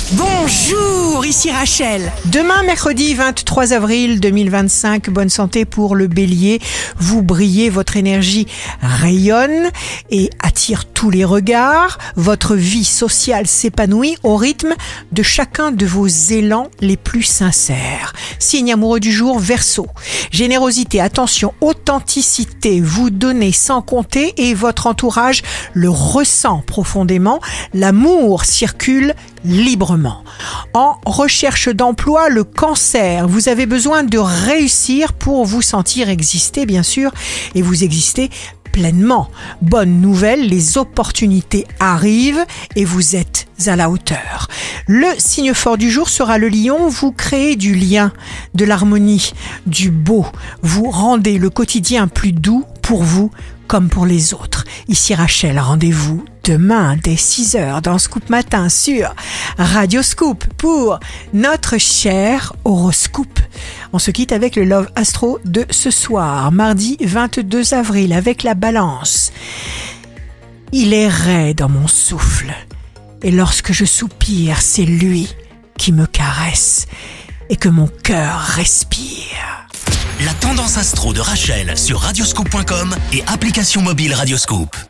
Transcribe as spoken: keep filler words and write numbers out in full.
Bonjour, ici Rachel. Demain, mercredi vingt-trois avril deux mille vingt-cinq, bonne santé pour le Bélier. Vous brillez, votre énergie rayonne et attire tous les regards. Votre vie sociale s'épanouit au rythme de chacun de vos élans les plus sincères. Signe amoureux du jour, Verseau. Générosité, attention, authenticité, vous donnez sans compter et votre entourage le ressent profondément. L'amour circule librement. En recherche d'emploi, le Cancer, vous avez besoin de réussir pour vous sentir exister, bien sûr, et vous existez pleinement. Bonne nouvelle, les opportunités arrivent et vous êtes à la hauteur. Le signe fort du jour sera le Lion. Vous créez du lien, de l'harmonie, du beau. Vous rendez le quotidien plus doux pour vous comme pour les autres. Ici Rachel, rendez-vous demain dès six heures dans Scoop Matin sur Radio Scoop pour notre cher horoscope. On se quitte avec le Love Astro de ce soir, mardi vingt-deux avril, avec la Balance. Il est raide dans mon souffle, et lorsque je soupire, c'est lui qui me caresse et que mon cœur respire. La tendance astro de Rachel sur radioscoop point com et application mobile Radioscoop.